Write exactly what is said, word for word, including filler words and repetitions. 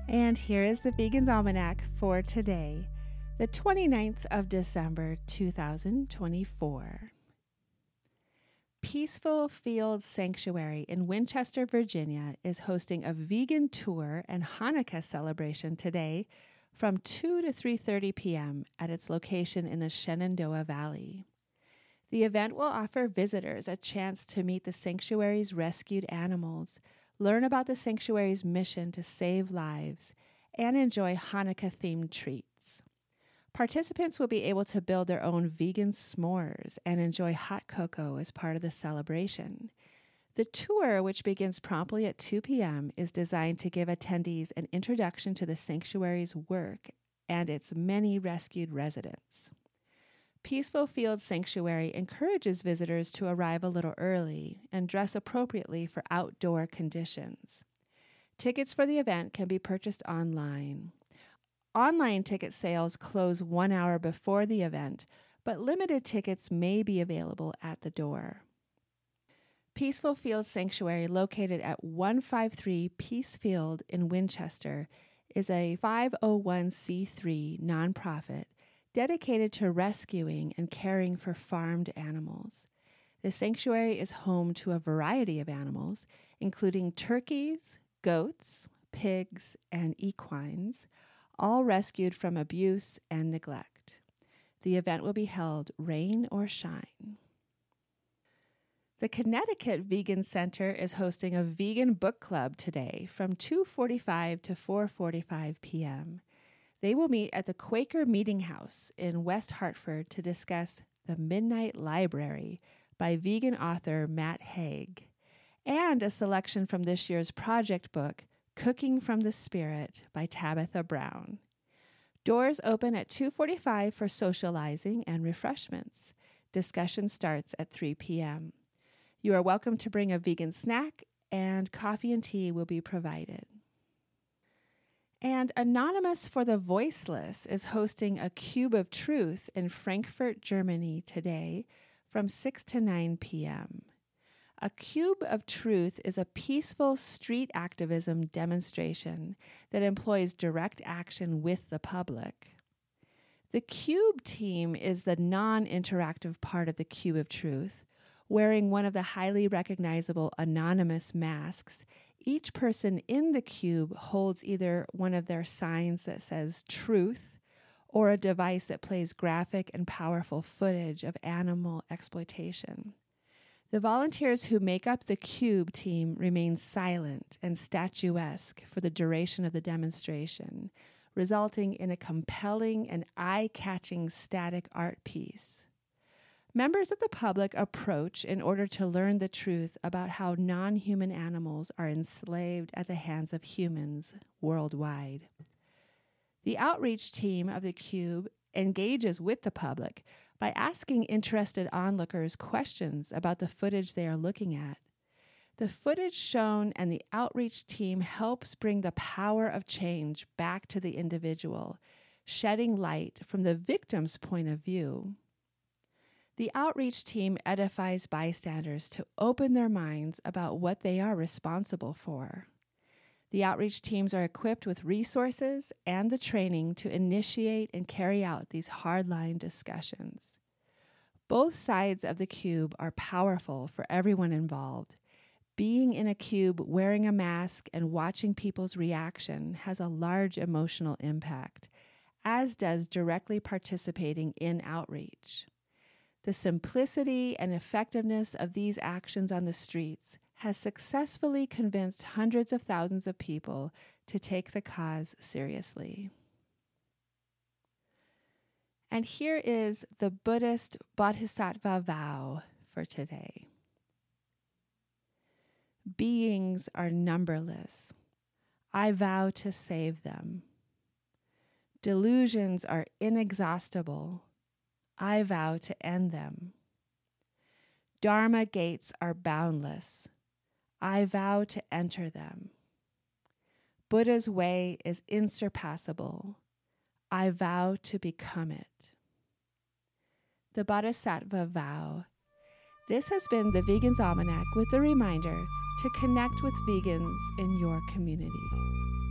And here is the Vegan's Almanac for today, the twenty-ninth of December, two thousand twenty-four. Peaceful Field Sanctuary in Winchester, Virginia is hosting a vegan tour and Hanukkah celebration today from two to three thirty p.m. at its location in the Shenandoah Valley. The event will offer visitors a chance to meet the sanctuary's rescued animals, learn about the sanctuary's mission to save lives, and enjoy Hanukkah-themed treats. Participants will be able to build their own vegan s'mores and enjoy hot cocoa as part of the celebration. The tour, which begins promptly at two p.m., is designed to give attendees an introduction to the sanctuary's work and its many rescued residents. Peaceful Field Sanctuary encourages visitors to arrive a little early and dress appropriately for outdoor conditions. Tickets for the event can be purchased online. Online ticket sales close one hour before the event, but limited tickets may be available at the door. Peaceful Field Sanctuary, located at one fifty-three Peace Field in Winchester, is a five oh one c three nonprofit dedicated to rescuing and caring for farmed animals. The sanctuary is home to a variety of animals, including turkeys, goats, pigs, and equines, all rescued from abuse and neglect. The event will be held rain or shine. The Connecticut Vegan Center is hosting a vegan book club today from two forty-five to four forty-five p.m. They will meet at the Quaker Meeting House in West Hartford to discuss The Midnight Library by vegan author Matt Haig, and a selection from this year's project book, Cooking from the Spirit by Tabitha Brown. Doors open at two forty-five for socializing and refreshments. Discussion starts at three p.m. You are welcome to bring a vegan snack, and coffee and tea will be provided. And Anonymous for the Voiceless is hosting a Cube of Truth in Frankfurt, Germany today from six to nine p.m. A Cube of Truth is a peaceful street activism demonstration that employs direct action with the public. The Cube team is the non-interactive part of the Cube of Truth. Wearing one of the highly recognizable anonymous masks, each person in the cube holds either one of their signs that says truth or a device that plays graphic and powerful footage of animal exploitation. The volunteers who make up the Cube team remain silent and statuesque for the duration of the demonstration, resulting in a compelling and eye-catching static art piece. Members of the public approach in order to learn the truth about how non-human animals are enslaved at the hands of humans worldwide. The outreach team of the Cube engages with the public by asking interested onlookers questions about the footage they are looking at. The footage shown and the outreach team helps bring the power of change back to the individual, shedding light from the victim's point of view. The outreach team edifies bystanders to open their minds about what they are responsible for. The outreach teams are equipped with resources and the training to initiate and carry out these hardline discussions. Both sides of the cube are powerful for everyone involved. Being in a cube, wearing a mask, and watching people's reaction has a large emotional impact, as does directly participating in outreach. The simplicity and effectiveness of these actions on the streets has successfully convinced hundreds of thousands of people to take the cause seriously. And here is the Buddhist Bodhisattva vow for today. Beings are numberless. I vow to save them. Delusions are inexhaustible. I vow to end them. Dharma gates are boundless. I vow to enter them. Buddha's way is insurpassable. I vow to become it. The Bodhisattva Vow. This has been the Vegan's Almanac with a reminder to connect with vegans in your community.